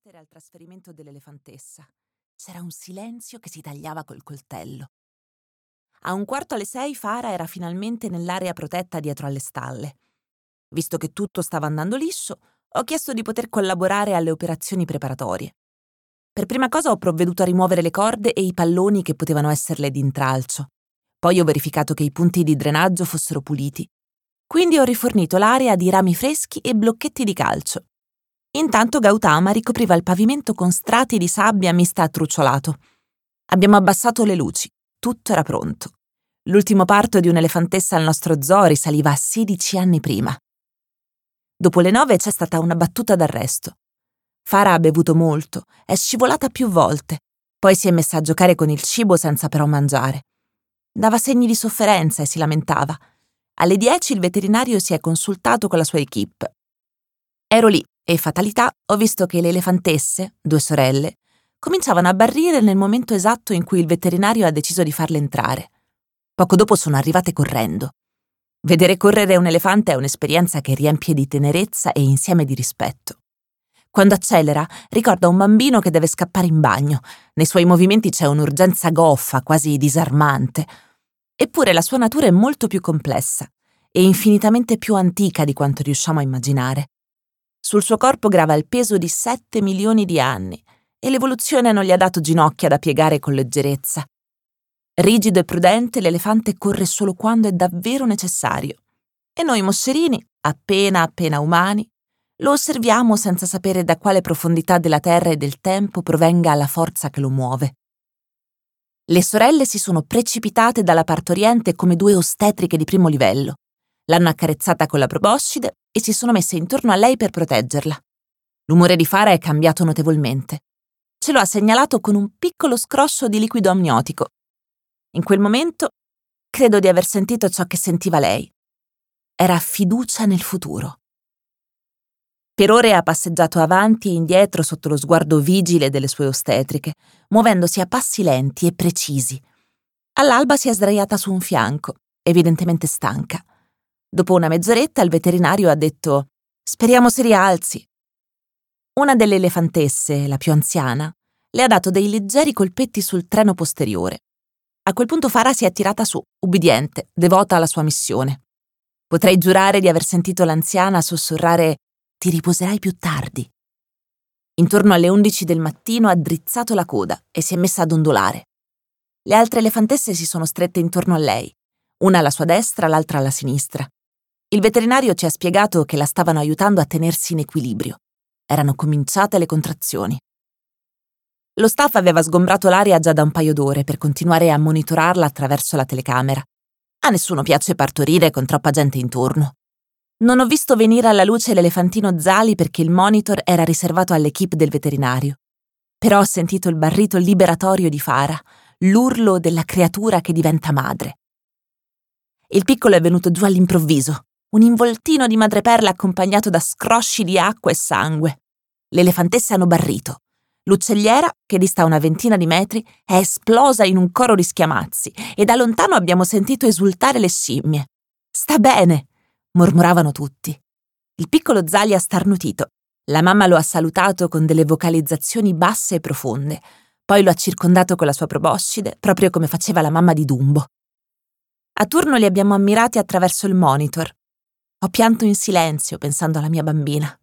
assistere al trasferimento dell'elefantessa. C'era un silenzio che si tagliava col coltello. A 5:45 Farah era finalmente nell'area protetta dietro alle stalle. Visto che tutto stava andando liscio, ho chiesto di poter collaborare alle operazioni preparatorie. Per prima cosa ho provveduto a rimuovere le corde e i palloni che potevano esserle d'intralcio. Poi ho verificato che i punti di drenaggio fossero puliti. Quindi ho rifornito l'area di rami freschi e blocchetti di calcio. Intanto Gautama ricopriva il pavimento con strati di sabbia mista a trucciolato. Abbiamo abbassato le luci. Tutto era pronto. L'ultimo parto di un'elefantessa al nostro zoo risaliva a 16 anni prima. Dopo le 9 c'è stata una battuta d'arresto. Farah ha bevuto molto, è scivolata più volte, poi si è messa a giocare con il cibo senza però mangiare. Dava segni di sofferenza e si lamentava. Alle 10 il veterinario si è consultato con la sua equipe. Ero lì e, fatalità, ho visto che le elefantesse, 2 sorelle, cominciavano a barrire nel momento esatto in cui il veterinario ha deciso di farle entrare. Poco dopo sono arrivate correndo. Vedere correre un elefante è un'esperienza che riempie di tenerezza e insieme di rispetto. Quando accelera, ricorda un bambino che deve scappare in bagno. Nei suoi movimenti c'è un'urgenza goffa, quasi disarmante. Eppure la sua natura è molto più complessa e infinitamente più antica di quanto riusciamo a immaginare. Sul suo corpo grava il peso di 7 milioni di anni e l'evoluzione non gli ha dato ginocchia da piegare con leggerezza. Rigido e prudente, l'elefante corre solo quando è davvero necessario. E noi moscerini, appena umani, lo osserviamo senza sapere da quale profondità della terra e del tempo provenga la forza che lo muove. Le sorelle si sono precipitate dalla partoriente come 2 ostetriche di primo livello. L'hanno accarezzata con la proboscide e si sono messe intorno a lei per proteggerla. L'umore di Farah è cambiato notevolmente. Ce lo ha segnalato con un piccolo scroscio di liquido amniotico. In quel momento credo di aver sentito ciò che sentiva lei. Era fiducia nel futuro. Per ore ha passeggiato avanti e indietro sotto lo sguardo vigile delle sue ostetriche, muovendosi a passi lenti e precisi. All'alba si è sdraiata su un fianco, evidentemente stanca. Dopo una mezz'oretta il veterinario ha detto: «Speriamo si rialzi». Una delle elefantesse, la più anziana, le ha dato dei leggeri colpetti sul treno posteriore. A quel punto Farah si è tirata su, ubbidiente, devota alla sua missione. Potrei giurare di aver sentito l'anziana sussurrare: «Ti riposerai più tardi». Intorno alle 11 del mattino ha drizzato la coda e si è messa ad ondolare. Le altre elefantesse si sono strette intorno a lei, una alla sua destra, l'altra alla sinistra. Il veterinario ci ha spiegato che la stavano aiutando a tenersi in equilibrio. Erano cominciate le contrazioni. Lo staff aveva sgombrato l'area già da un paio d'ore per continuare a monitorarla attraverso la telecamera. A nessuno piace partorire con troppa gente intorno. Non ho visto venire alla luce l'elefantino Zali perché il monitor era riservato all'equipe del veterinario. Però ho sentito il barrito liberatorio di Farah, l'urlo della creatura che diventa madre. Il piccolo è venuto giù all'improvviso, un involtino di madreperla accompagnato da scrosci di acqua e sangue. Le elefantesse hanno barrito. L'uccelliera, che dista una 20 di metri, è esplosa in un coro di schiamazzi e da lontano abbiamo sentito esultare le scimmie. «Sta bene!» mormoravano tutti. Il piccolo Zali ha starnutito. La mamma lo ha salutato con delle vocalizzazioni basse e profonde. Poi lo ha circondato con la sua proboscide, proprio come faceva la mamma di Dumbo. A turno li abbiamo ammirati attraverso il monitor. Ho pianto in silenzio pensando alla mia bambina.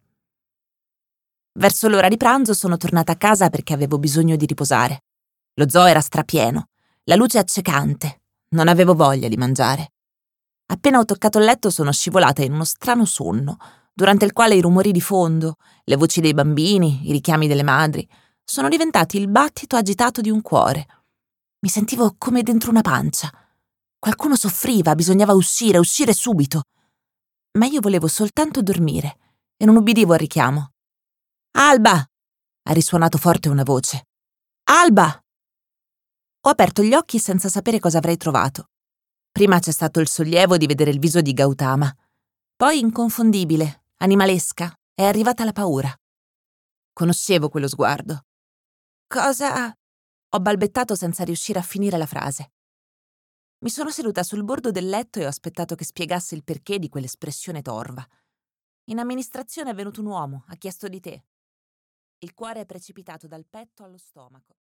Verso l'ora di pranzo sono tornata a casa perché avevo bisogno di riposare. Lo zoo era strapieno, la luce accecante, non avevo voglia di mangiare. Appena ho toccato il letto sono scivolata in uno strano sonno, durante il quale i rumori di fondo, le voci dei bambini, i richiami delle madri, sono diventati il battito agitato di un cuore. Mi sentivo come dentro una pancia. Qualcuno soffriva, bisognava uscire subito. Ma io volevo soltanto dormire e non ubbidivo al richiamo. «Alba!» ha risuonato forte una voce. «Alba!» Ho aperto gli occhi senza sapere cosa avrei trovato. Prima c'è stato il sollievo di vedere il viso di Gautama. Poi, inconfondibile, animalesca, è arrivata la paura. Conoscevo quello sguardo. «Cosa?» ho balbettato senza riuscire a finire la frase. Mi sono seduta sul bordo del letto e ho aspettato che spiegasse il perché di quell'espressione torva. «In amministrazione è venuto un uomo, ha chiesto di te». Il cuore è precipitato dal petto allo stomaco.